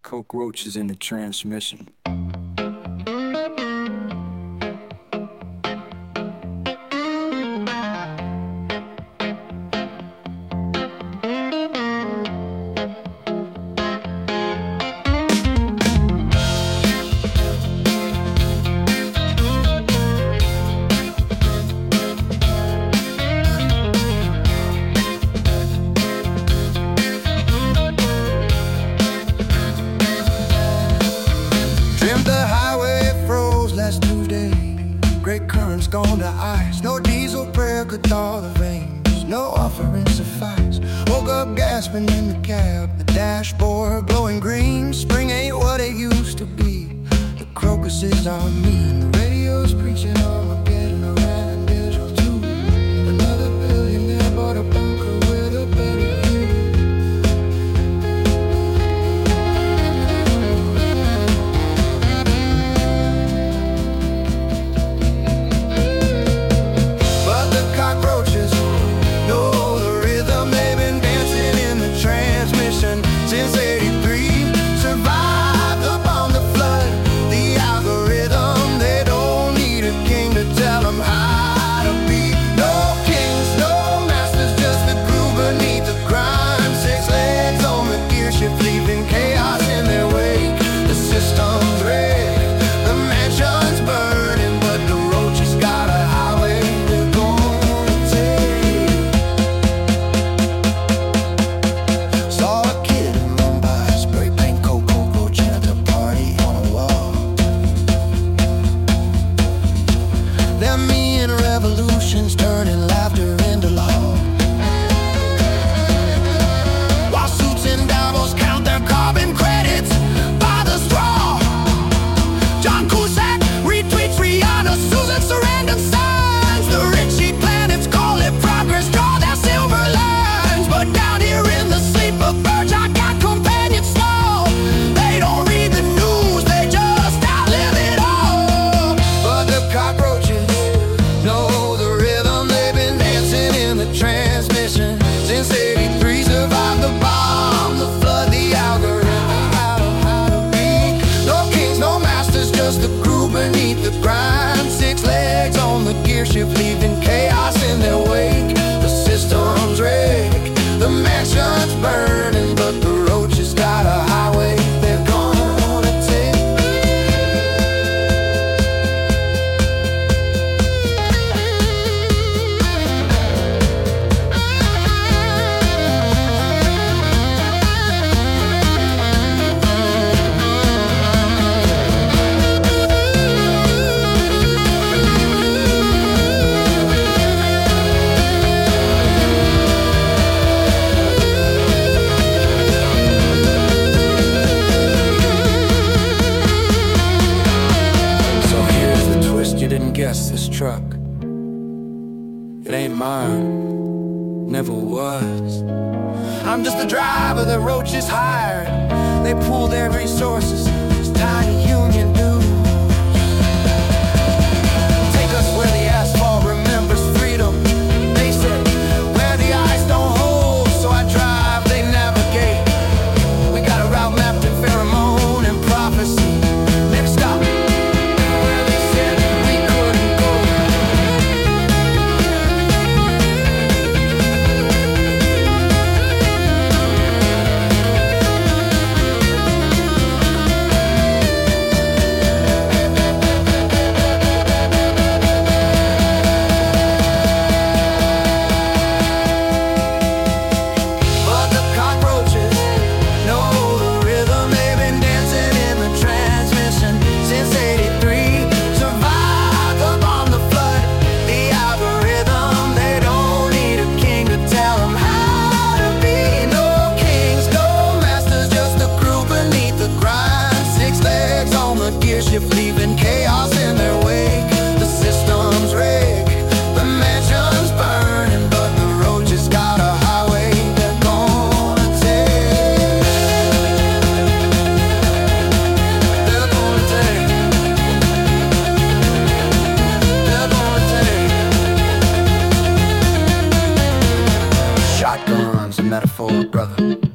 Cockroaches in the transmission. Great currents gone to ice. No diesel prayer could thaw the veins. No offering suffice. Woke up gasping in the cab. The dashboard glowing green. Spring ain't what it used to be. The crocuses are mean. The radio's preaching Armageddon around digital too. Another billionaire bought a bunker with a better view. Since 83, survived the bomb, the flood, the algorithm. They don't need a king to tell them how to be. No kings, no masters, just the groove beneath the grind. 6 legs on the gear shift, leaving chaos in their wake. The system's rigged, the mansion's burning, but the roaches got a highway they're gonna take. Saw a kid revolutions turning laughter into law. While suits and devils count their carbon credits by the straw. John Cusack retweets Rihanna, Susan Sarandon signs. The Ritchie planets call it progress, draw their silver lines. But down here in the sleep of birds, I got companions small. They don't read the news, they just outlive it all. But the cockroaches know the rhythm, they've been dancing in the transmission since 83. Survived the bomb, the flood, the algorithm, how to be. No kings, no masters, just the crew beneath the grind. 6 legs on the gear shift, leaving chaos in their wake. The system's rigged, the mansion's burning, but the roaches got a highway they're gonna take. Guess this truck, it ain't mine, never was. I'm just the driver the roaches hired. They pool their resources, it's tiny union dues. Take us where the asphalt remembers freedom. They said where the ice don't hold, so I drive, they navigate. We got a route mapped in pheromone and prophecy. Next stop, shift, leaving chaos in their wake. The system's rigged, the mansion's burning, but the roaches got a highway they're gonna take. They're gonna take. They're gonna take. Shotguns, a metaphor, brother.